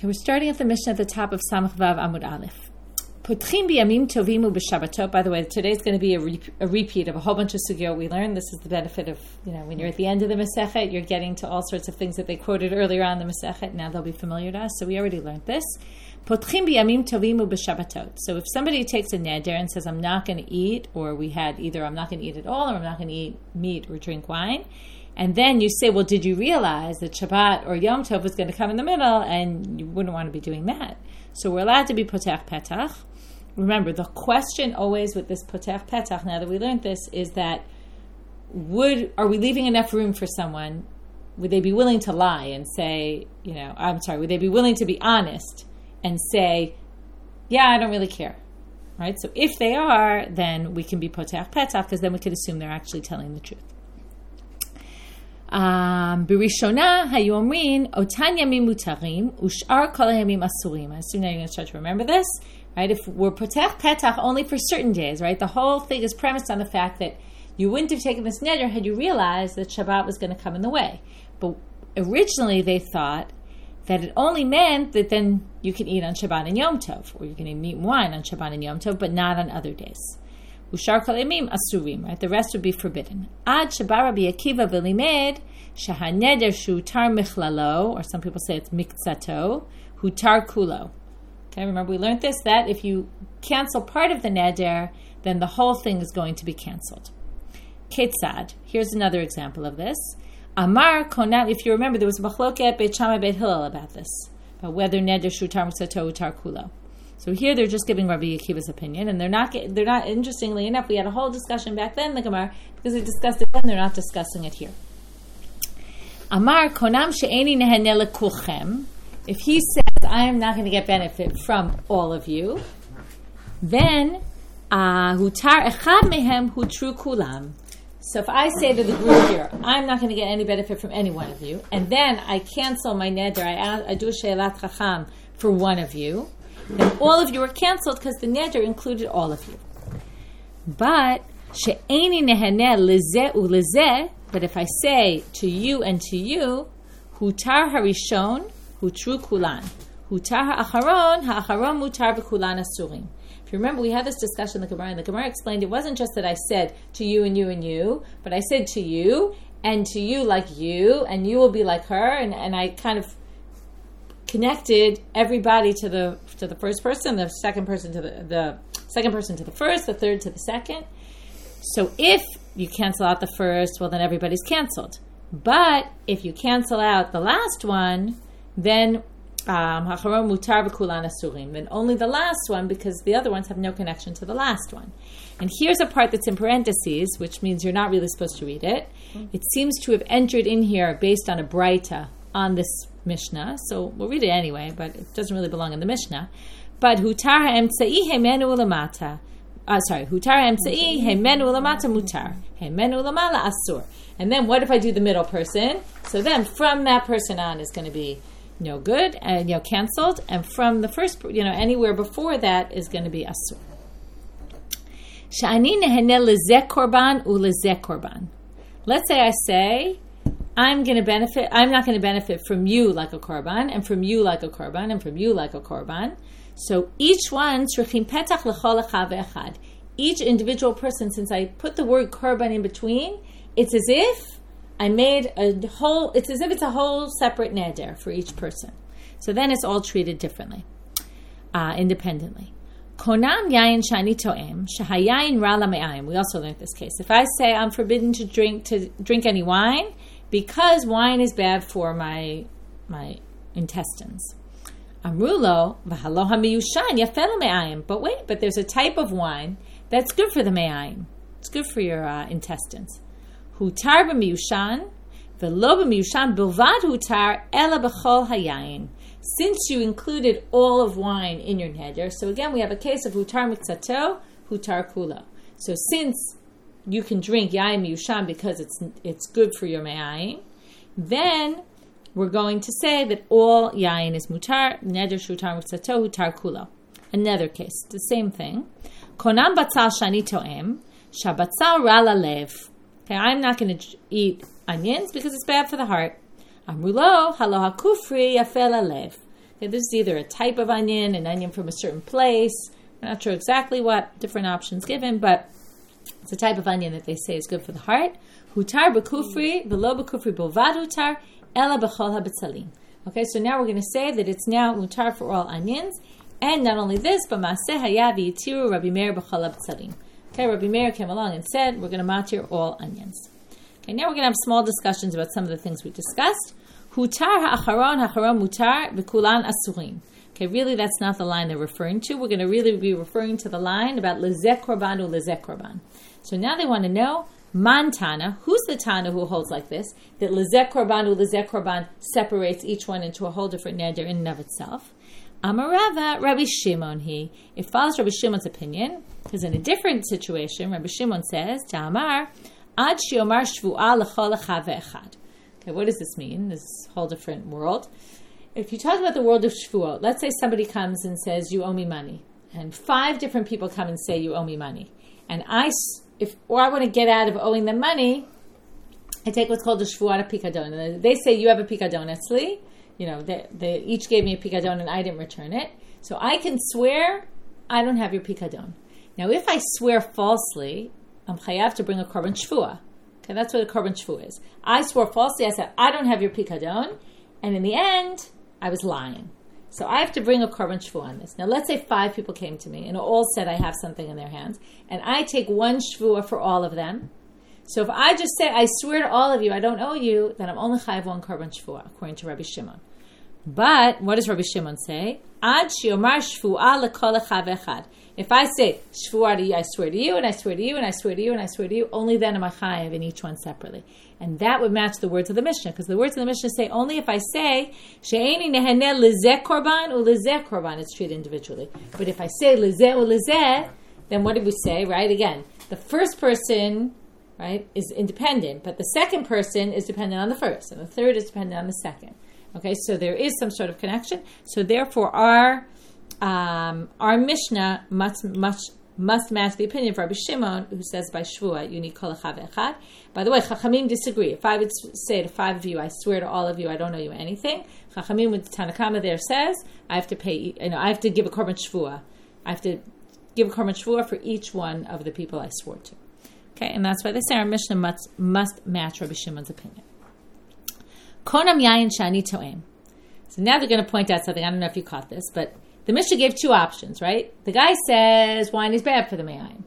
Okay, we're starting at the Mishnah at the top of Samach Vav Amud Aleph. Potchim biyamim tovim u'b'shabbatot. By the way, today's going to be a repeat of a whole bunch of sugiyot we learned. This is the benefit of, when you're at the end of the Masechet, you're getting to all sorts of things that they quoted earlier on in the Masechet. Now they'll be familiar to us. So we already learned this. Potchim biyamim tovim u'b'shabbatot. So if somebody takes a neder and says, I'm not going to eat, or we had either I'm not going to eat at all, or I'm not going to eat meat or drink wine, and then you say, well, did you realize that Shabbat or Yom Tov was going to come in the middle, and you wouldn't want to be doing that. So we're allowed to be potach petach. Remember, the question always with this potach petach, now that we learned this, is that are we leaving enough room for someone? Would they be willing to lie and say, would they be willing to be honest and say, yeah, I don't really care, right? So if they are, then we can be potach petach, because then we could assume they're actually telling the truth. Birishona hayu omrin otan yamim mutarim ushar kol hayamim asurim. I assume now you're going to start to remember this, right? If we're potach petach only for certain days, right? The whole thing is premised on the fact that you wouldn't have taken this neder had you realized that Shabbat was going to come in the way. But originally they thought that it only meant that then you can eat on Shabbat and Yom Tov, or you can eat meat and wine on Shabbat and Yom Tov, but not on other days. Ushar kol yamim asurim, right? The rest would be forbidden. Ad shabar Rabbi Akiva v'limed shahaneder shutar michlalo, or some people say it's mikzato, hutar kulo. Okay, remember we learned this, that if you cancel part of the neder, then the whole thing is going to be canceled. Ketzad, here's another example of this. Amar konam, if you remember, there was a machloket Beit Shammai Beit Hillel about this, about whether neder shutar mikzato hutar kulo. So here they're just giving Rabbi Akiva's opinion, and they're not. Interestingly enough, we had a whole discussion back then in the Gemara because they discussed it then. They're not discussing it here. Amar konam she'eni neheneh lekulchem. If he says, I am not going to get benefit from all of you, then hutar echad mehem hutru kulam. So if I say to the group here, I'm not going to get any benefit from any one of you, and then I cancel my neder, I do a she'elat chacham for one of you, then all of you are canceled because the neder included all of you. But she'eni neheneh lezeh ulezeh. But if I say to you and to you, hutar harishon, hutru kulan. Hutar ha'acharon, ha'acharon mutar v'kulan asurim. If you remember, we had this discussion in the Gemara, and the Gemara explained it wasn't just that I said to you and you and you, but I said to you like you, and you will be like her, and I kind of connected everybody to the first person, the second person to the second person to the first, the third to the second. So if you cancel out the first, well, then everybody's canceled. But if you cancel out the last one, then hacharon mutar v'kulan asurim. Then only the last one, because the other ones have no connection to the last one. And here's a part that's in parentheses, which means you're not really supposed to read it. It seems to have entered in here based on a braita on this Mishnah, so we'll read it anyway, but it doesn't really belong in the Mishnah. But hutar ha'emtzai hemenu ulamata. Hutar ha'emtzai hemenu ulamata mutar. Hemenu ulamala asur. And then what if I do the middle person? So then from that person on is going to be no good and canceled, and from the first, anywhere before that is going to be asur. Sha'ani neheneh lezeh korban ulezeh korban. Let's say I'm not going to benefit from you like a korban, and from you like a korban, and from you like a korban. So each one, tzrichim petach l'chol echad ve'echad. Each individual person, since I put the word korban in between, it's as if I made it's as if it's a whole separate neder for each person. So then it's all treated differently, independently. Konam yayin shani to'em, shahayayin ra lame'ayim. We also learned this case. If I say I'm forbidden to drink any wine, because wine is bad for my intestines. Amrulo v'halo hamiyushan yafel me'ayim. But there's a type of wine that's good for the me'ayim. It's good for your intestines. Hutar b'miyushan v'lo b'miyushan bilvad hutar ela b'chol hayayin. Since you included all of wine in your neder, so again we have a case of hutar mikzato, hutar kulo. So since you can drink yayin miyushan because it's good for your me'ayim, then we're going to say that all yayin is mutar, neder shutar mikzato, hutar kulo. Another case, the same thing. Konam batzal shani to'em, shabatzal ra lalev. Okay, I'm not going to eat onions because it's bad for the heart. Amrulo halo hakufri yafel alev. Okay, this is either a type of onion, an onion from a certain place. I'm not sure exactly what different options given, but it's a type of onion that they say is good for the heart. Hutar b'kufri, v'lo b'kufri b'ovad hutar, ela b'chol ha'betzalim. Okay, so now we're going to say that it's now hutar for all onions. And not only this, but Maaseh Haya v'yitiru Rabbi Meir b'chol ha'betzalim. Okay, Rabbi Meir came along and said, we're going to matir all onions. Okay, now we're going to have small discussions about some of the things we discussed. Hutar ha'acharon mutar v'kulan asurim. Okay, really that's not the line they're referring to. We're going to really be referring to the line about lezek korban u lezek korban. So now they want to know, man Tana, who's the Tana who holds like this, that lezek korban u lezek korban separates each one into a whole different neder in and of itself. Amarava, Rabbi Shimon he. It follows Rabbi Shimon's opinion, because in a different situation, Rabbi Shimon says, Ta'amar, ad shiomar shvu'a l'chol echa ve'echad. Okay, what does this mean? This whole different world. If you talk about the world of Shvuot, let's say somebody comes and says, you owe me money. And 5 different people come and say, you owe me money. And I want to get out of owing them money, I take what's called a Shvuat Pikadon. They say, you have a Pikadon, Etzli. You know, they each gave me a Pikadon and I didn't return it. So I can swear, I don't have your Pikadon. Now, if I swear falsely, I'm chayav to bring a Korban Shvuah. Okay, that's what a Korban Shvuah is. I swore falsely, I said, I don't have your Pikadon. And in the end, I was lying. So I have to bring a Korban Shvuah on this. Now let's say 5 people came to me and all said I have something in their hands. And I take 1 Shvuah for all of them. So if I just say, I swear to all of you, I don't owe you, then I'm only chayav 1 Korban Shvuah, according to Rabbi Shimon. But what does Rabbi Shimon say? Ad shiomar shvuah lekol echa ve'echad. If I say shvuah to you, I swear to you, and I swear to you, and I swear to you, and I swear to you, only then am I chayav in each one separately. And that would match the words of the Mishnah, because the words of the Mishnah say only if I say she'eni neheneh lezeh korban u lezeh korban, it's treated individually. But if I say lezeh u lezeh, then what did we say? Right? Again, the first person, right, is independent, but the second person is dependent on the first, and the third is dependent on the second. Okay, so there is some sort of connection. So therefore, our Mishnah must match the opinion of Rabbi Shimon, who says by Shvuah you need kol echa ve'echad. By the way, Chachamim disagree. If I would say to 5 of you, I swear to all of you, I don't owe you anything. Chachamim with Tanna Kamma there says I have to pay. I have to give a korban Shvuah. I have to give a korban Shvuah for each one of the people I swore to. Okay, and that's why they say our Mishnah must match Rabbi Shimon's opinion. Konam yayin shani to'em. So now they're going to point out something. I don't know if you caught this, but the Mishnah gave 2 options, right? The guy says wine is bad for the me'ayim.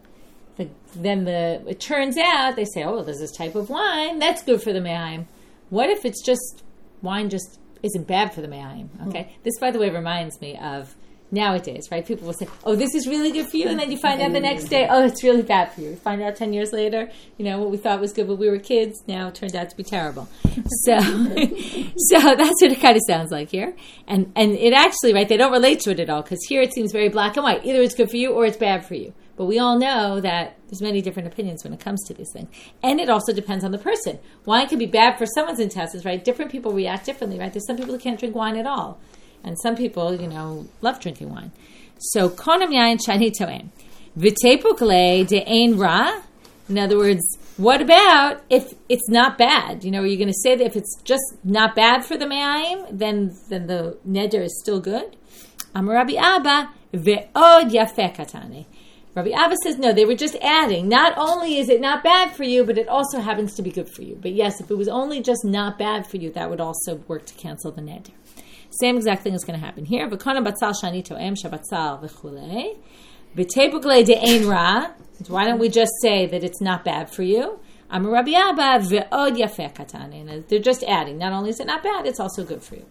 It turns out they say, oh, there's this type of wine that's good for the me'ayim. What if it's just wine just isn't bad for the me'ayim? Okay, This, by the way, reminds me of nowadays, right? People will say, oh, this is really good for you, and then you find out the next day, oh, it's really bad for you. You find out 10 years later, what we thought was good when we were kids now turned out to be terrible. So that's what it kind of sounds like here. And it actually, right, they don't relate to it at all, because here it seems very black and white. Either it's good for you or it's bad for you. But we all know that there's many different opinions when it comes to these things. And it also depends on the person. Wine can be bad for someone's intestines, right? Different people react differently, right? There's some people who can't drink wine at all. And some people, love drinking wine. So, konam yayin shani to'em. V'tepukle de'ein ra. In other words, what about if it's not bad? Are you going to say that if it's just not bad for the me'ayim, then the neder is still good? Amar Rabbi Abba, ve'od yafeh katane. Rabbi Abba says, no, they were just adding. Not only is it not bad for you, but it also happens to be good for you. But yes, if it was only just not bad for you, that would also work to cancel the neder. Same exact thing is going to happen here. V'kona batzal shani to'em shabatzal v'chulei. V'tepuklei de'ein ra. Why don't we just say that it's not bad for you? Amar Rabbi Abba ve'od yafeh katane. They're just adding. Not only is it not bad, it's also good for you.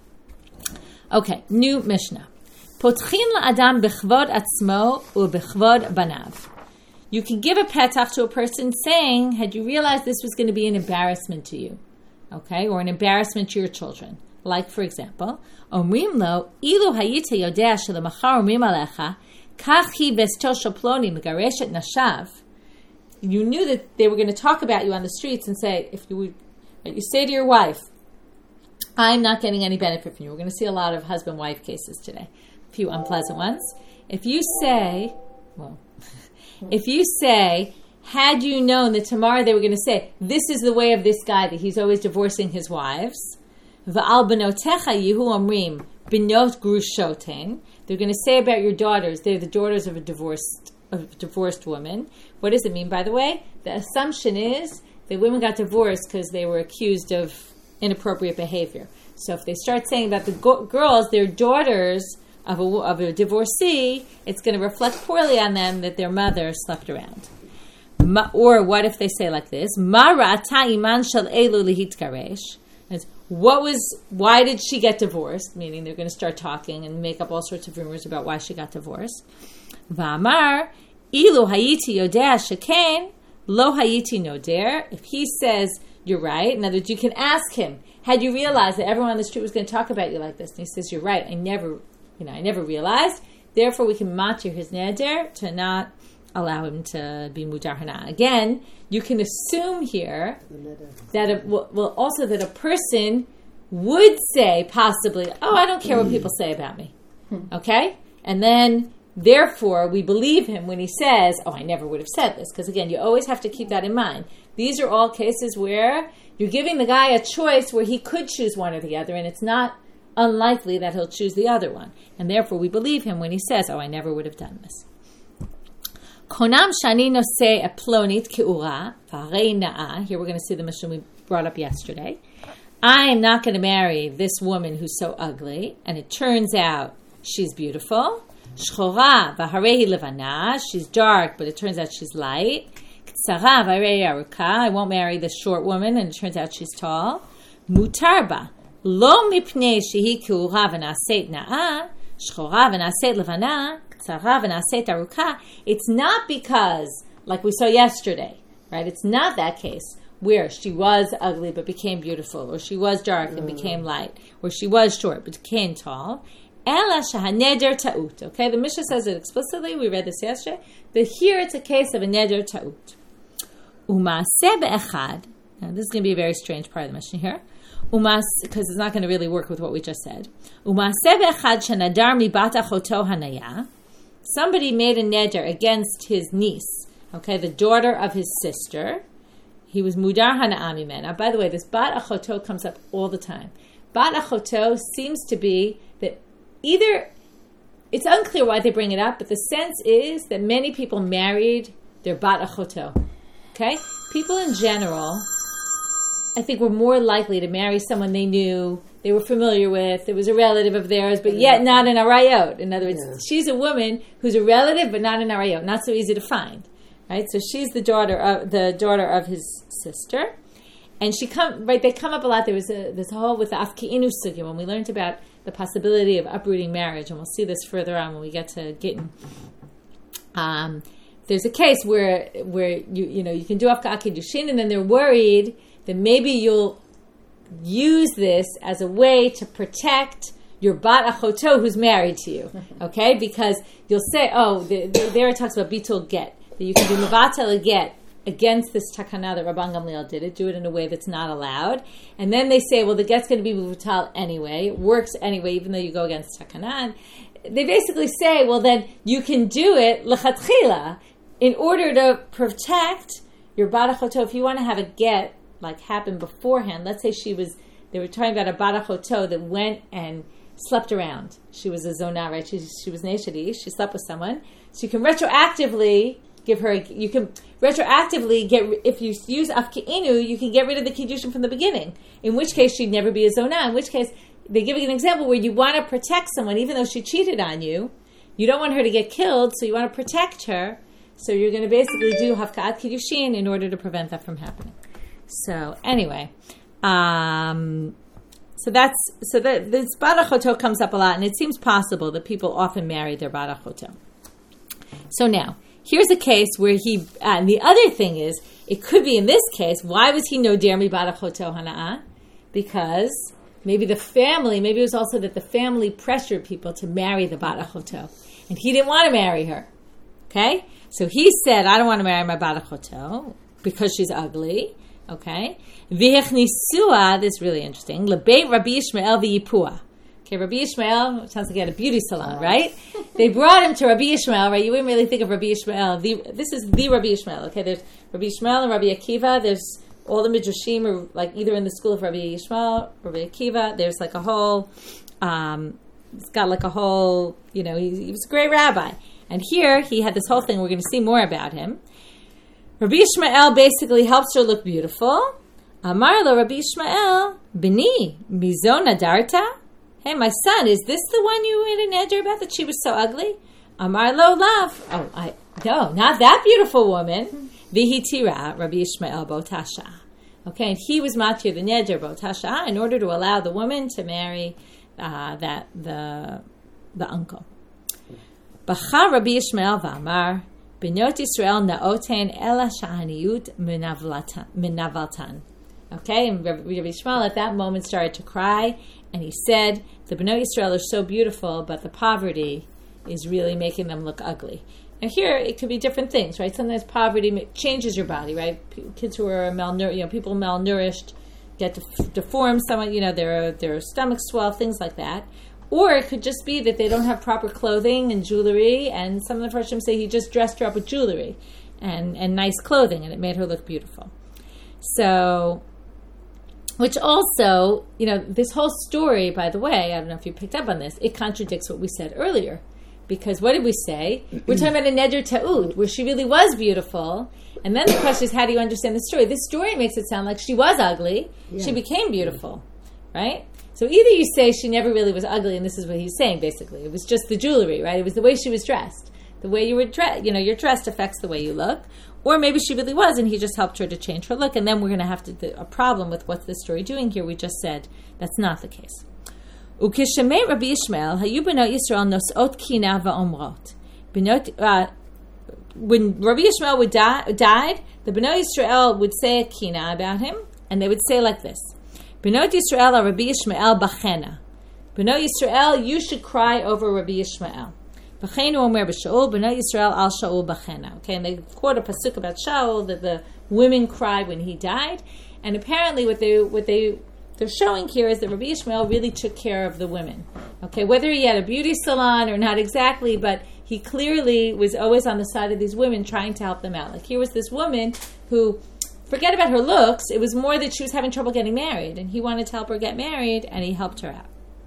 Okay, new Mishnah. Potchin la'adam b'chvod atzmo u'b'chvod banav. You can give a petach to a person saying, had you realized this was going to be an embarrassment to you, okay, or an embarrassment to your children. Like, for example, Omrim lo, ilu hayita yodea shelemachar omrim alecha, kach hi vesto shel ploni megareshet nashav. You knew that they were going to talk about you on the streets and say, if you say to your wife, I'm not getting any benefit from you. We're going to see a lot of husband-wife cases today. A few unpleasant ones. If you say, had you known that tomorrow they were going to say, this is the way of this guy, that he's always divorcing his wives, V'al benotecha yihu omrim, binot grushoten. They're going to say about your daughters, they're the daughters of a divorced woman. What does it mean, by the way? The assumption is that women got divorced because they were accused of inappropriate behavior. So if they start saying about the girls, they're daughters of a divorcee, it's going to reflect poorly on them that their mother slept around. Or what if they say like this? Why did she get divorced? Meaning they're going to start talking and make up all sorts of rumors about why she got divorced. V'amar ilu hayiti yodea sheken lo hayiti noder. If he says you're right, in other words, you can ask him, had you realized that everyone on the street was going to talk about you like this? And he says, you're right, I never realized. Therefore, we can matir his neder to not allow him to be mudar hana. Again, you can assume here that that a person would say possibly, oh, I don't care what people say about me. Okay? And then, therefore, we believe him when he says, oh, I never would have said this. Because again, you always have to keep that in mind. These are all cases where you're giving the guy a choice where he could choose one or the other, and it's not unlikely that he'll choose the other one. And therefore, we believe him when he says, oh, I never would have done this. Konam shani noseh eplonit ke'ura v'harei na'a. Here we're going to see the Mishnah we brought up yesterday. I am not going to marry this woman who's so ugly, and it turns out she's beautiful. Shchora v'harei levana. She's dark, but it turns out she's light. Ktsara v'harei aruka. I won't marry this short woman, and it turns out she's tall. Mutarba lo mipnei shehi ke'ura v'naset na'a. Shchora v'naset levana. It's not because, like we saw yesterday, right? It's not that case where she was ugly but became beautiful, or she was dark and became light, or she was short but became tall. Ela shahaneder ta'ut. Okay, the Mishnah says it explicitly. We read this yesterday. But here it's a case of a neder ta'ut. Umaseh be'echad. Now this is going to be a very strange part of the Mishnah here. Because it's not going to really work with what we just said. Umaseh be'echad shenadar mibat achoto hanaya. Somebody made a neder against his niece, okay, the daughter of his sister. He was mudar hana'ami men. Now, by the way, this bat achoto comes up all the time. Bat achoto seems to be that either, it's unclear why they bring it up, but the sense is that many people married their bat achoto. Okay? People in general, I think, were more likely to marry someone they knew, they were familiar with, it was a relative of theirs, but yet not an arayot. In other words, she's a woman who's a relative, but not an arayot. Not so easy to find, right? So she's the daughter of his sister, and they come up a lot. There was this whole with the afki'inu sugya when we learned about the possibility of uprooting marriage, and we'll see this further on when we get to Gittin. There's a case where you can do afka kiddushin, and then they're worried that maybe you'll use this as a way to protect your bat achoto who's married to you, okay? Because you'll say, there it talks about bitul get, that you can do mevatel a get against this takana that Rabban Gamliel did do it in a way that's not allowed. And then they say, well, the get's going to be mevatel anyway, it works anyway, even though you go against takana. And they basically say, well, then you can do it lechatchila in order to protect your bat achoto. If you want to have a get like happened beforehand, let's say they were talking about a bat achoto that went and slept around. She was a zonah, right? She was neshadi. She slept with someone. So you can retroactively if you use afki'inu, you can get rid of the kiddushin from the beginning. In which case, she'd never be a zonah. In which case, they're giving an example where you want to protect someone, even though she cheated on you. You don't want her to get killed, so you want to protect her. So you're going to basically do hafka'at kiddushin in order to prevent that from happening. So anyway, this bat achoto comes up a lot, and it seems possible that people often marry their bat achoto. So now, here's a case where and the other thing is, it could be in this case, why was he noder mi bat achoto hana'a? Because maybe it was also that the family pressured people to marry the bat achoto, and he didn't want to marry her. Okay? So he said, I don't want to marry my bat achoto because she's ugly. Okay, v'hechnisua. This is really interesting. Lebeit Rabbi Yishmael v'yipua. Okay, Rabbi Yishmael sounds like he had a beauty salon, right? They brought him to Rabbi Yishmael, right? You wouldn't really think of Rabbi Yishmael. This is the Rabbi Yishmael. Okay, there's Rabbi Yishmael and Rabbi Akiva. There's all the midrashim are like either in the school of Rabbi Yishmael, Rabbi Akiva. There's like a whole got like a whole, he was a great rabbi. And here he had this whole thing. We're going to see more about him. Rabbi Ishmael basically helps her look beautiful. Amar lo Rabbi Ishmael, Bini, mizona darta? Hey, my son, is this the one you made a neder about that she was so ugly? Amar lo lav. No, not that beautiful woman. Vihi tira, Rabbi Ishmael botasha. Okay, and he was matir the neder botasha in order to allow the woman to marry the uncle. Bacha Rabbi Ishmael v'amar, B'not Yisrael na'oten ela sha'aniyut minavaltan. Okay, and Rabbi Ishmael at that moment started to cry, and he said, the B'not Yisrael are so beautiful, but the poverty is really making them look ugly. Now here, it could be different things, right? Sometimes poverty changes your body, right? Kids who are malnourished, people malnourished get deformed, their stomachs swell, things like that. Or it could just be that they don't have proper clothing and jewelry, and some of the Farshim say he just dressed her up with jewelry and nice clothing, and it made her look beautiful. So, which also, this whole story, by the way, I don't know if you picked up on this, it contradicts what we said earlier. Because what did we say? We're talking about a neder ta'ud, where she really was beautiful. And then the question is, how do you understand the story? This story makes it sound like she was ugly. Yeah. She became beautiful, right? So either you say she never really was ugly, and this is what he's saying, basically. It was just the jewelry, right? It was the way she was dressed. The way you were dressed, your dressed affects the way you look. Or maybe she really was, and he just helped her to change her look. And then we're going to have a problem with what's the story doing here. We just said that's not the case. Ukishemei Rabbi Ishmael, hayu benot Yisrael nosot kina va'omrot. When Rabbi Ishmael died, the Benot Yisrael would say a kina about him, and they would say like this: Benot Yisrael are Rabbi Ishmael bachena. Benot Yisrael, you should cry over Rabbi Ishmael. Bachenu omer b'Shaul, Benot Yisrael al Shaul bachena. Okay, and they quote a pasuk about Shaul that the women cried when he died, and apparently what they're showing here is that Rabbi Ishmael really took care of the women. Okay, whether he had a beauty salon or not exactly, but he clearly was always on the side of these women trying to help them out. Like here was this woman who, forget about her looks, it was more that she was having trouble getting married, and he wanted to help her get married, and he helped her out.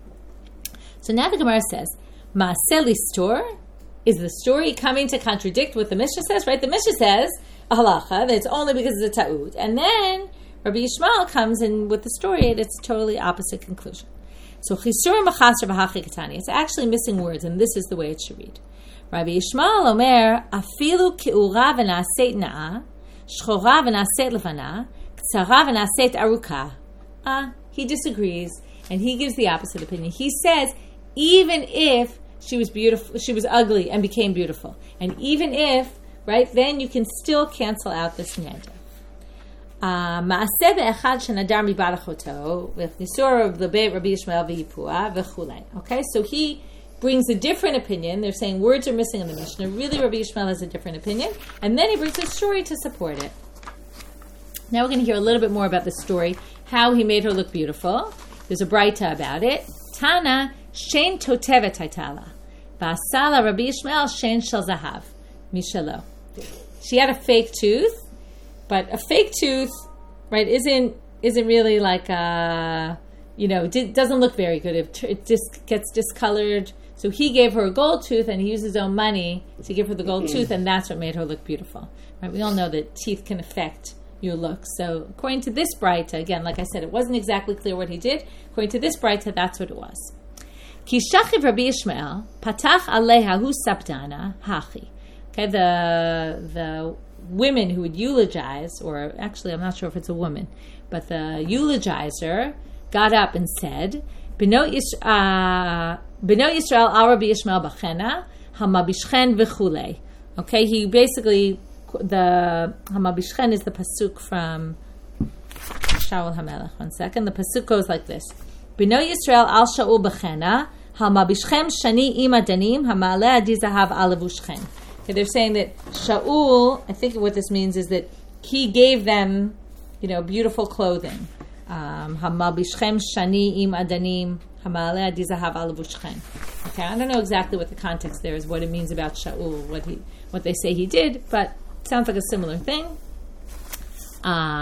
So now the Gemara says, Ma'aseh listor, is the story coming to contradict what the Mishnah says, right? The Mishnah says, a halacha, that it's only because it's a ta'ud, and then Rabbi Ishmael comes in with the story, and it's a totally opposite conclusion. So chisur machasar v'hachi katani. It's actually missing words, and this is the way it should read. Rabbi Ishmael omer afilu ke'ura v'na'aseit na'a, shchora v'na'aseit levana, ktsara v'na'aseit aruka. He disagrees, and he gives the opposite opinion. He says, even if she was beautiful, she was ugly and became beautiful, and even if, right, then you can still cancel out this neder. Ma'aseh be'echad shenadar mibar achoto v'chnisur of the beit Rabbi Ishmael v'yipua v'chulei. Okay, so he brings a different opinion. They're saying words are missing in the Mishnah. Really, Rabbi Ishmael has a different opinion, and then he brings a story to support it. Now we're going to hear a little bit more about the story, how he made her look beautiful. There's a braita about it. Tana shein totevet haitala v'asala Rabbi Ishmael shein shel zahav mishalo. She had a fake tooth. But a fake tooth, right, isn't really like doesn't look very good. It just gets discolored. So he gave her a gold tooth, and he used his own money to give her the gold tooth, and that's what made her look beautiful. Right? We all know that teeth can affect your look. So according to this braita, again, like I said, it wasn't exactly clear what he did. According to this braita, that's what it was. Ki shachiv Rabbi Ishmael patach aleha hu sabdana hachi. Okay, the women who would eulogize, or actually I'm not sure if it's a woman, but the eulogizer got up and said, Benot Yisrael al Rabbi Ishmael bachena hamabishchen v'chulei. Okay, he basically, the hamabishchen is the pasuk from Shaul HaMelech. One second, the pasuk goes like this: Benot Yisrael al Shaul bachena hamabishchem shani ima danim hamaleh adi zahav alavushchen. Okay, they're saying that Shaul, I think what this means is that he gave them, beautiful clothing. Hamabishchem shani im adanim hamaleh adi zahav alavushchem. Okay, I don't know exactly what the context there is, what it means about Shaul, what they say he did, but it sounds like a similar thing.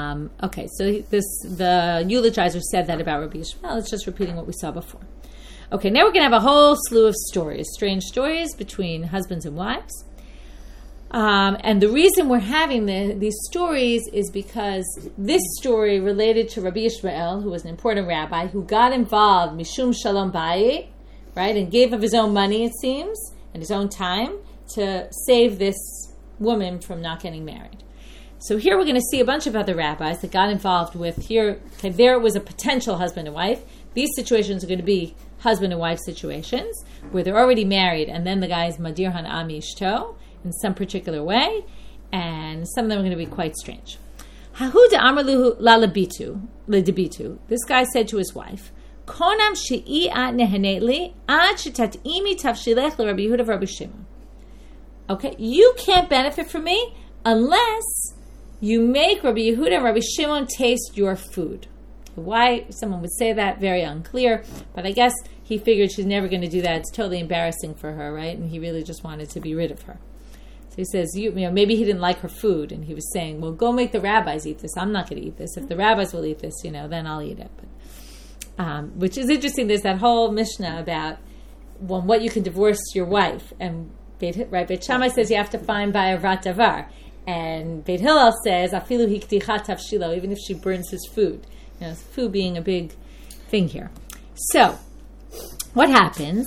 Okay, so the eulogizer said that about Rabbi Ishmael. It's just repeating what we saw before. Okay, now we're going to have a whole slew of stories, strange stories between husbands and wives. And the reason we're having these stories is because this story related to Rabbi Yishmael, who was an important rabbi, who got involved, Mishum Shalom Bayit, right, and gave of his own money, it seems, and his own time to save this woman from not getting married. So here we're going to see a bunch of other rabbis that got involved with here. Okay, there it was a potential husband and wife. These situations are going to be husband and wife situations where they're already married, and then the guy is Madir Han'am Ishto in some particular way, and some of them are going to be quite strange. Hahu de'amar lalabitu. This guy said to his wife, Konam she'i at nehanetli ad shetat'imi tavshilech l'Rabbi Yehuda v'Rabbi Shimon. Okay, you can't benefit from me unless you make Rabbi Yehuda and Rabbi Shimon taste your food. Why someone would say that, very unclear, but I guess he figured she's never going to do that. It's totally embarrassing for her, right? And he really just wanted to be rid of her. So he says, you know, maybe he didn't like her food, and he was saying, well, go make the rabbis eat this. I'm not going to eat this. If the rabbis will eat this, you know, then I'll eat it. But, which is interesting. There's that whole Mishnah about what you can divorce your wife, and Beit Shammai says you have to find by Avat Davar, and Beit Hillel says afilu hiktichat tavshilo, even if she burns his food. You know, food being a big thing here. So, what happens?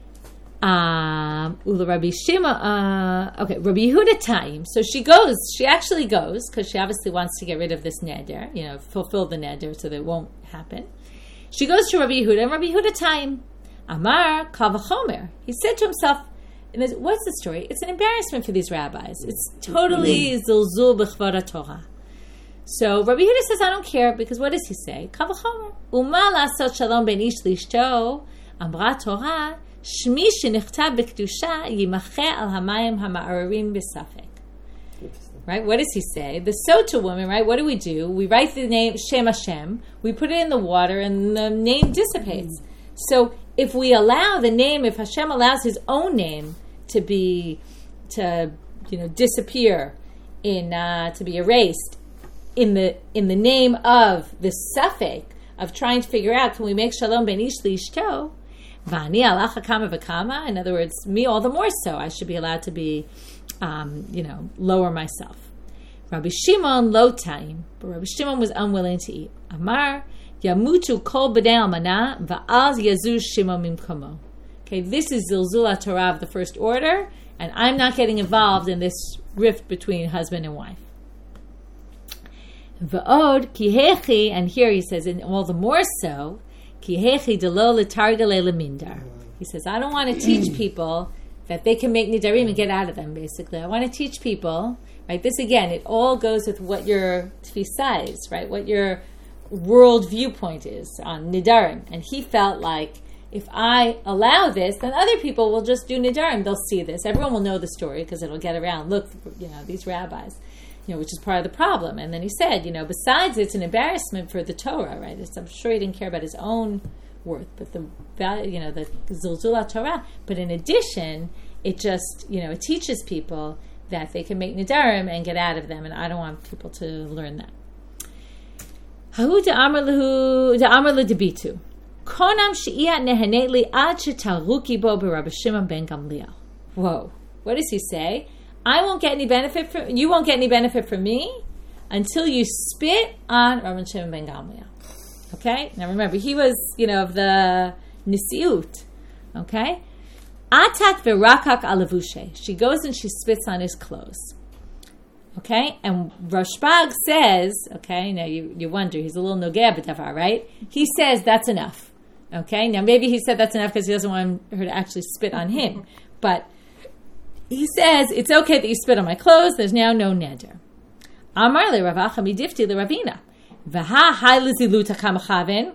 Rabbi Shimon, Rabbi Yehuda Taim. So she actually goes, because she obviously wants to get rid of this neder, you know, fulfill the neder so that it won't happen. She goes to Rabbi Yehuda, and Rabbi Yehuda Taim. Amar Kal V'chomer. He said to himself, what's the story? It's an embarrassment for these rabbis. It's totally zilzul b'chvara Torah. So Rabbi Yehuda says, I don't care, because what does he say? Kal v'chomer. Uma la'asot shalom ben ish l'ishto, amra Torah, shmi shenichtav b'kedusha yimache al hamayim hama'ararim b'safek. Right? What does he say? The Sota woman, right? What do? We write the name Shem Hashem, we put it in the water, and the name dissipates. So if we allow the name, if Hashem allows His own name to disappear, to be erased, in the name of the suffix of trying to figure out, can we make Shalom ben ish l'ishto? V'ani alacha kama v'kama. In other words, me all the more so. I should be allowed to be, lower myself. Rabbi Shimon lo taim, but Rabbi Shimon was unwilling to eat. Amar yamutu kol b'nei almana va'az yazuz Shimon mimkomo. Okay, this is zilzul Torah of the first order, and I'm not getting involved in this rift between husband and wife. V'od kihechi, and here he says, and all the more so, kihechi delo letargale lemindar. He says, I don't want to teach people that they can make nidarim and get out of them, basically. I want to teach people, right? This again, it all goes with what your tfisa is, right? What your world viewpoint is on nidarim. And he felt like, if I allow this, then other people will just do nidarim. They'll see this. Everyone will know the story because it'll get around. Look, these rabbis, which is part of the problem. And then he said, besides it's an embarrassment for the Torah, right? I'm sure he didn't care about his own worth, but the value, the zilzul Torah. But in addition, it just, it teaches people that they can make nidarim and get out of them. And I don't want people to learn that. Hahu de'amar debitu. Konam she'iyat nehanetli ad shetaruki bo b'Rabbi Shimon ben Gamliel. Whoa. What does he say? You won't get any benefit from me until you spit on Rabbi Shimon ben Gamliel. Okay? Now remember, he was, of the Nisiut. Okay? Atat v'rakak alavushe. She goes and she spits on his clothes. Okay? And Rashbag says, okay, now you wonder, he's a little nogeh b'davar, right? He says that's enough. Okay? Now maybe he said that's enough because he doesn't want her to actually spit on him. But he says, it's okay that you spit on my clothes, there's now no neder. Amar le Ravacha midifti le Ravina. V'ha hai leziluta kamachaven.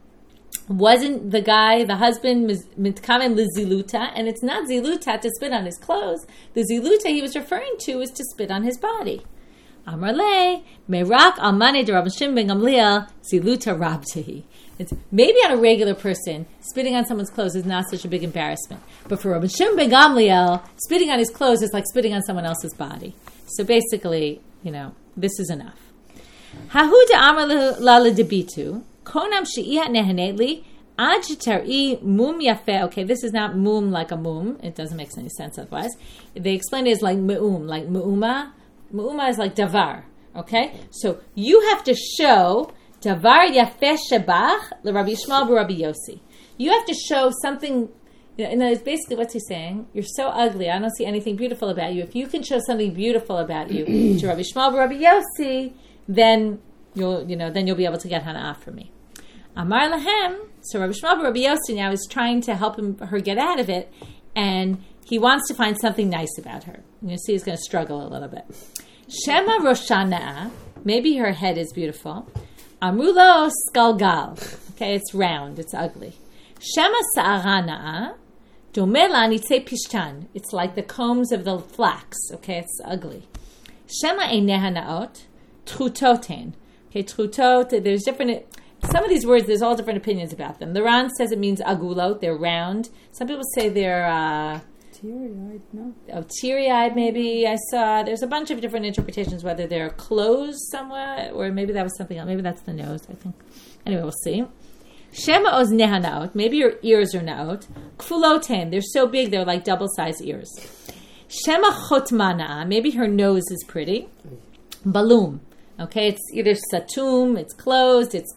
Wasn't the husband, mitkaven leziluta, and it's not ziluta to spit on his clothes. The ziluta he was referring to is to spit on his body. Amar le merak almane de Rabbi Shimon ben Gamliel ziluta rabtehi. It's maybe on a regular person, spitting on someone's clothes is not such a big embarrassment. But for Rabbi Shimon ben Gamliel, spitting on his clothes is like spitting on someone else's body. So basically, this is enough. Hahu de'amar la debitu, konam she'iyat nehanetli, Aj mum yafe. Okay, this is not mum like a mum. It doesn't make any sense otherwise. They explain it as like me'um, like me'uma. Me'uma is like davar. Okay, so you have to show davar yafe shebach l'Rabbi Yishmael b'Rabbi Yossi. You have to show something. And that is basically what's he saying. You're so ugly. I don't see anything beautiful about you. If you can show something beautiful about you to Rabbi Yishmael b'Rabbi Yossi, then you'll be able to get hana'ah from me. Amar lahem. So Rabbi Yishmael b'Rabbi Yossi now is trying to help her get out of it, and he wants to find something nice about her. And you'll see he's going to struggle a little bit. Shema Roshana'a. Maybe her head is beautiful. Amrulo skalgal. Okay, it's round. It's ugly. Shema Sa'arana'a. Domela nitze pishtan. It's like the combs of the flax. Okay, it's ugly. Shema eineha naot. Trutoten. Okay, trutot. There's different. Some of these words, there's all different opinions about them. The Ran says it means agulot. They're round. Some people say they're teary-eyed. No. Oh, teary-eyed. Maybe I saw. There's a bunch of different interpretations. Whether they're closed somewhat, or maybe that was something else. Maybe that's the nose. I think. Anyway, we'll see. Shema ozneha naot. Maybe your ears are naot. Kfulotem. They're so big, they're like double-sized ears. Shema chotmana. Maybe her nose is pretty. Balum. Okay, it's either satum. It's closed. It's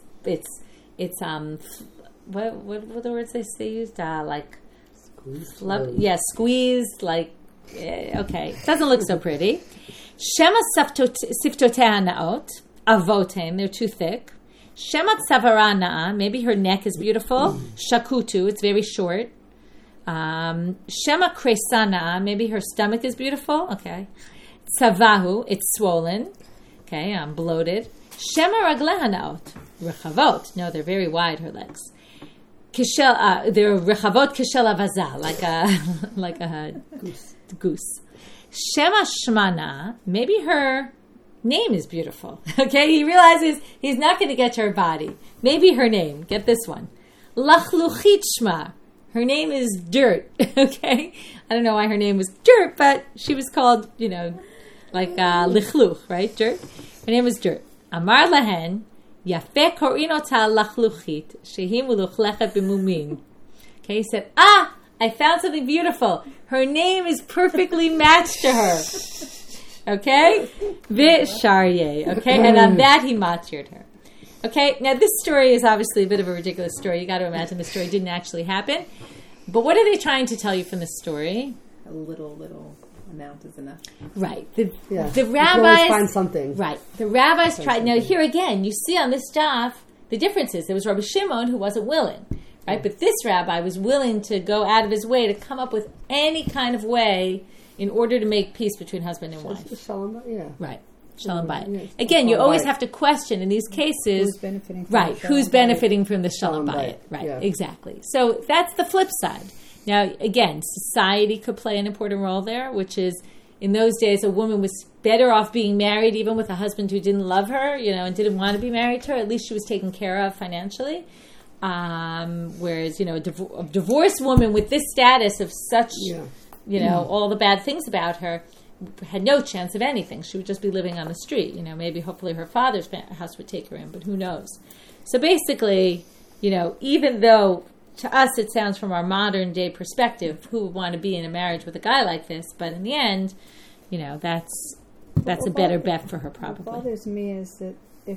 what were the words they used? Like squeezed. Squeezed. Like okay, it doesn't look so pretty. Shema siftotea naot. Avotem. They're too thick. Shemat Savarana, maybe her neck is beautiful. Shakutu, it's very short. Shema Kresana, maybe her stomach is beautiful. Okay. Savahu, it's swollen. Okay, I'm bloated. Shema Raglehanaot, Rechavot. No, they're very wide, her legs. Kishel, they're Rechavot Kishel Avaza, like a goose. Shema Shmana, maybe her name is beautiful. Okay, he realizes he's not going to get to her body. Maybe her name. Get this one. Lachluchit Shma. Her name is Dirt. Okay, I don't know why her name was Dirt, but she was called, like Lichluch, right? Dirt. Her name was Dirt. Amar lahen Yafe korinota lachluchit shehi muluchlechet b'mumin. Okay, he said, I found something beautiful. Her name is perfectly matched to her. Okay? Visharye. Okay? And on that he matured her. Okay? Now this story is obviously a bit of a ridiculous story. You got to imagine the story didn't actually happen. But what are they trying to tell you from this story? A little amount is enough. Right. The rabbis... You can always find something. Right. The rabbis tried... Now here again, you see on this daf, the differences. There was Rabbi Shimon who wasn't willing. Right? But this rabbi was willing to go out of his way to come up with any kind of way in order to make peace between husband and wife. Shalom, yeah. Right. Shalom bayit. Again, you always have to question in these cases... Who's benefiting from the who's benefiting from the shalom Shalom bayit. bayit. Right, Yeah. exactly. So that's the flip side. Now, again, society could play an important role there, which is, in those days, a woman was better off being married even with a husband who didn't love her, and didn't want to be married to her. At least she was taken care of financially. Whereas, a divorced woman with this status of such... all the bad things about her, had no chance of anything. She would just be living on the street. Maybe hopefully her father's house would take her in, but who knows? So basically, even though to us it sounds from our modern day perspective, who would want to be in a marriage with a guy like this? But in the end, that's a better bet for her probably. What bothers me is that if,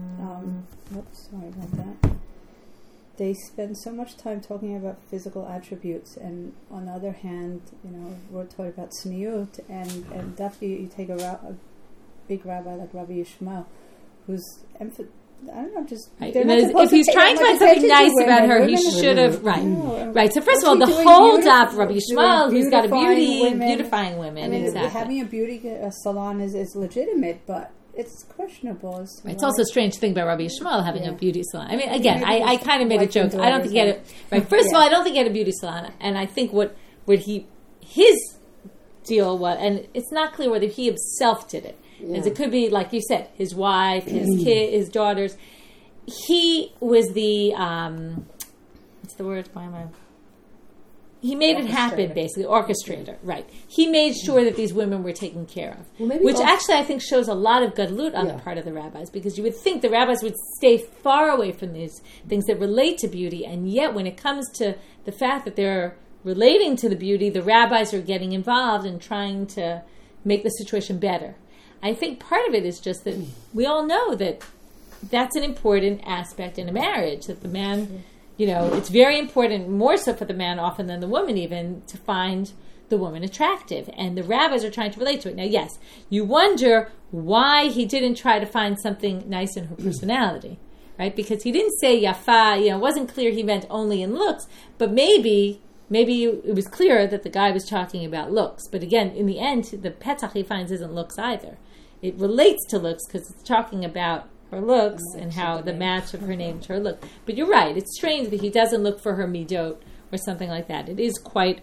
sorry about that. They spend so much time talking about physical attributes, and on the other hand, we're taught about tzniut, and definitely you take a big rabbi like Rabbi Yishmael, who's I don't know, just right. If he's trying to find something nice about her, he should have right. So first of all, the whole daf Rabbi Yishmael, who's got a beautifying women. I mean, exactly. Having a beauty salon is legitimate, but it's questionable. It's also strange to think about Rabbi Yishmael having a beauty salon. I mean, again, I kind of made a joke. I don't think he had right. First of all, I don't think he had a beauty salon, and I think what his deal was, and it's not clear whether he himself did it. As it could be, like you said, his wife, his kid, his daughters. He was the what's the word? Why am I? he made it happen, basically, orchestrator, right. He made sure that these women were taken care of, which actually I think shows a lot of gadlut on the part of the rabbis, because you would think the rabbis would stay far away from these things that relate to beauty, and yet when it comes to the fact that they're relating to the beauty, the rabbis are getting involved and trying to make the situation better. I think part of it is just that we all know that that's an important aspect in a marriage, that the man... it's very important, more so for the man often than the woman even, to find the woman attractive. And the rabbis are trying to relate to it. Now, yes, you wonder why he didn't try to find something nice in her personality, right? Because he didn't say yafa, it wasn't clear he meant only in looks, but maybe it was clear that the guy was talking about looks. But again, in the end, the petach he finds isn't looks either. It relates to looks because it's talking about her looks and how the match of her name to her look. But you're right, it's strange that he doesn't look for her midot or something like that. It is quite,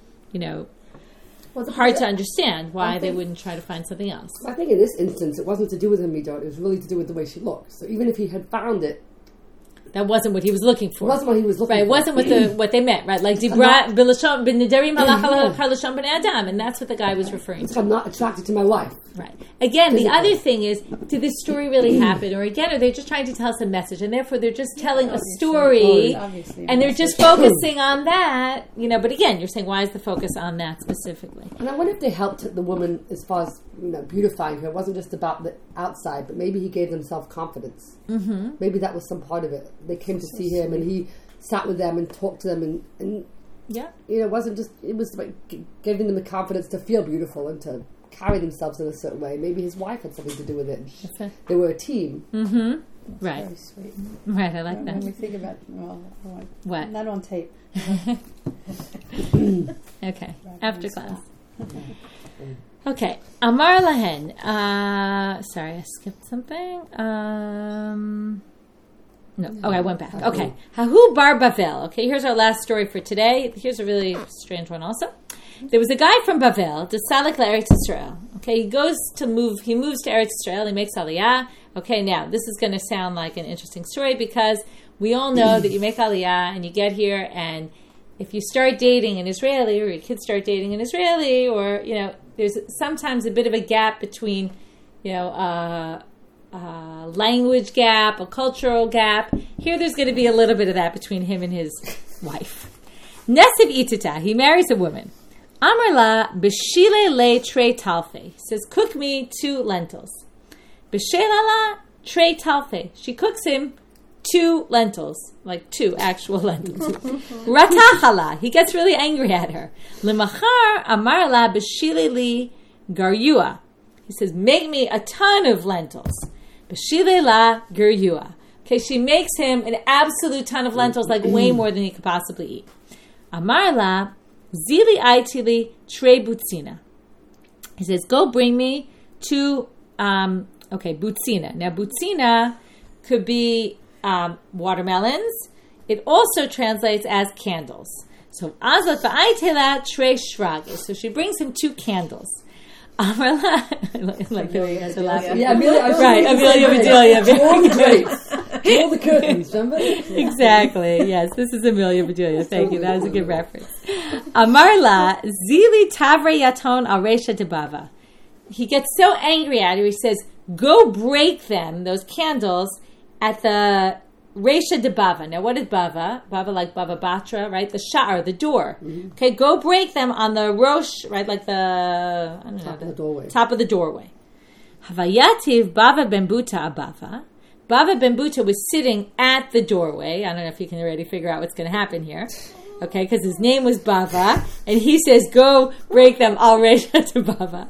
hard to understand why they wouldn't try to find something else. I think in this instance, it wasn't to do with her midot, it was really to do with the way she looked. So even if he had found it, that wasn't what he was looking for. It wasn't what he was looking for. Right, it wasn't what they meant, right? Like, and that's what the guy was referring to. I'm not attracted to my wife. Right. Again, the other thing is, did this story really happen? Or again, are they just trying to tell us a message? And therefore, they're just telling a story, and they're just focusing on that. But again, you're saying, why is the focus on that specifically? And I wonder if they helped the woman as far as, beautifying her. It wasn't just about the outside, but maybe he gave them self-confidence. Mm-hmm. Maybe that was some part of it. They came to see him, and he sat with them and talked to them, and it wasn't just, it was like giving them the confidence to feel beautiful and to carry themselves in a certain way. Maybe his wife had something to do with it. They were a team. Mm-hmm. That's right. Very sweet. Right, I like that. When we think about, what? Not on tape. Okay, after class. Okay, Amar Lahen. Sorry, I skipped something. I went back. Okay, Hahu Bar Bavel. Okay, here's our last story for today. Here's a really strange one also. There was a guy from Bavel, Desalik Eretz Yisrael. Okay, he moves to Eretz Yisrael, he makes Aliyah. Okay, now, this is going to sound like an interesting story because we all know that you make Aliyah and you get here, and if you start dating an Israeli, or your kids start dating an Israeli, or, there's sometimes a bit of a gap between, language gap, a cultural gap. Here there's going to be a little bit of that between him and his wife. Nesiv Itita, he marries a woman. Amarla b'shile le trei talfe. He says, cook me 2 lentils. B'shelala trei talfe. She cooks him 2 lentils, like 2 actual lentils. Ratachala. He gets really angry at her. Lemachar amarla b'shile li garyua. He says, make me a ton of lentils. B'shile la garyua. Okay, she makes him an absolute ton of lentils, like way more than he could possibly eat. Amarla zili aitili trei butzina. He says, go bring me 2, butzina. Now, butzina could be watermelons. It also translates as candles. So, azot v'aitela trei shrage. So she brings him 2 candles. Amarla, like the way you guys are laughing. Yeah, Amelia Bedelia. All the drapes. All the curtains, remember? Exactly, yes. This is Amelia Bedelia. Thank you. That was a good reference. Amarla, zili tavre yaton al resha debava. He gets so angry at her, he says, go break them, those candles, at the Resha de Bava. Now, what is Bava? Bava like Bava Batra, right? The sha'ar, the door. Mm-hmm. Okay, go break them on the Rosh, right? Like the, top of the doorway. Havayativ Bava Bembuta Abava. Bava Bembuta was sitting at the doorway. I don't know if you can already figure out what's going to happen here. Okay, because his name was Bava, and he says, go break them al Resha de Bava.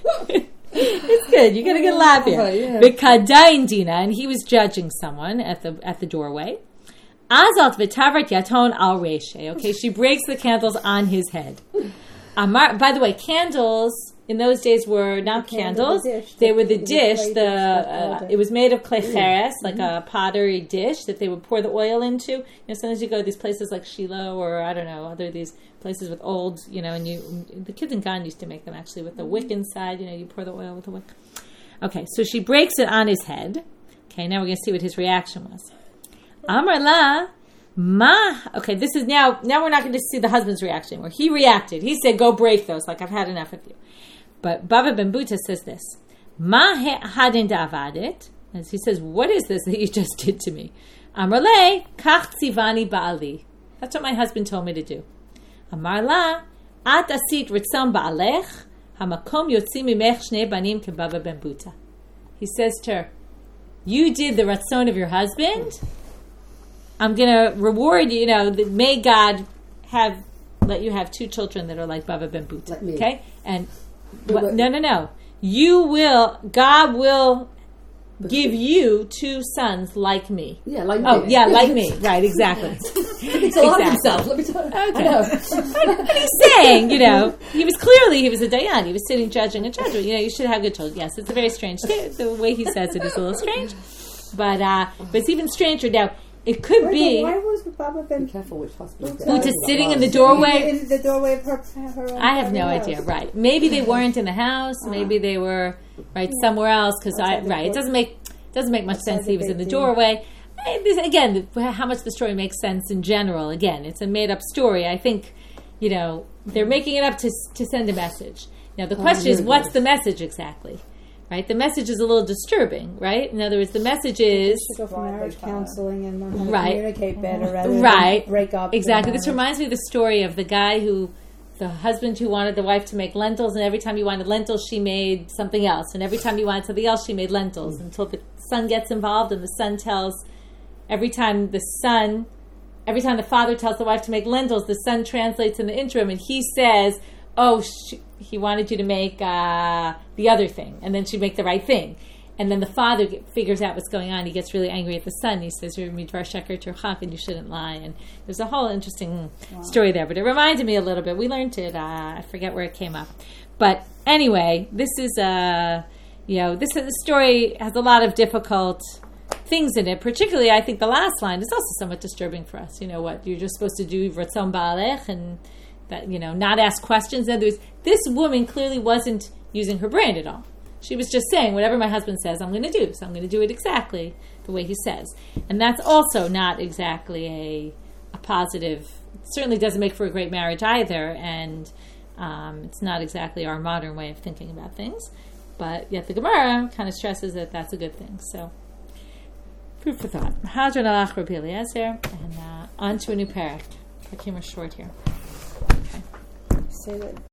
It's good. You're going to get a laugh here. B'kadayin Dina, and he was judging someone at the doorway. Azalt v'tavrat yaton al reshe. Okay, she breaks the candles on his head. By the way, candles in those days were not candles. They were the dish. It was made of klei cheres, like a pottery dish that they would pour the oil into. Sometimes you go to these places like Shiloh, or I don't know, these places with old, and the kids in Gan used to make them actually with the wick inside. You pour the oil with the wick. Okay, so she breaks it on his head. Okay, now we're going to see what his reaction was. Amar la Okay, this is now we're not going to see the husband's reaction anymore. He reacted. He said, go break those. Like, I've had enough of you. But Baba Ben Buta says this. Ma hadin da'avadet. As he says, what is this that you just did to me? Amar le, kach tzivani ba'ali. That's what my husband told me to do. Amar la, at asit ritzam ba'alech, hamakom yotzi mimech shnei banim ke Baba Ben Buta. He says to her, you did the ratzon of your husband. I'm going to reward you, may God let you have 2 children that are like Baba Ben Buta. Like me. Okay? And no. God will give you 2 sons like me. Yeah, like me. Oh, yeah, like me. Right, exactly. It's a lot of himself. Let me tell you. Okay. But he's saying, he was a dayan. He was sitting judging a judge. You should have good children. Yes, it's a very strange thing. The way he says it is a little strange. But it's even stranger now. It could be. Why was Baba Ben? Be careful which hospital. Buta sitting in the doorway. In the doorway of her I have no idea. Right? Maybe they weren't in the house. Maybe they were somewhere else. Because it doesn't make much sense that he was in the doorway. Again, how much the story makes sense in general. Again, it's a made up story. I think they're making it up to send a message. Now the question is, what's the message exactly? Right, the message is a little disturbing. Right, in other words, the message is go for marriage counseling and learn how to communicate better rather than break up. Exactly. This reminds me of the story of the husband who wanted the wife to make lentils, and every time he wanted lentils, she made something else, and every time he wanted something else, she made lentils. Until the son gets involved, and the son tells every time the father tells the wife to make lentils, the son translates in the interim, and he says, "Oh, he wanted you to make the other thing," and then she'd make the right thing. And then the father figures out what's going on. He gets really angry at the son. He says, "You're midvar sheker tirchak, and you shouldn't lie." And there's a whole interesting story there. But it reminded me a little bit. We learned it. I forget where it came up. But anyway, this is this story has a lot of difficult things in it. Particularly, I think the last line is also somewhat disturbing for us. What you're just supposed to do, ratzon ba'alech, and that, not ask questions. In other words, this woman clearly wasn't using her brain at all. She was just saying, whatever my husband says, I'm going to do. So I'm going to do it exactly the way he says. And that's also not exactly a positive, it certainly doesn't make for a great marriage either. And it's not exactly our modern way of thinking about things. But yet the Gemara kind of stresses that that's a good thing. So, food for thought. Hadron alach Rabbi Eliezer, and on to a new parak. Pakim are short here. Okay. Say that.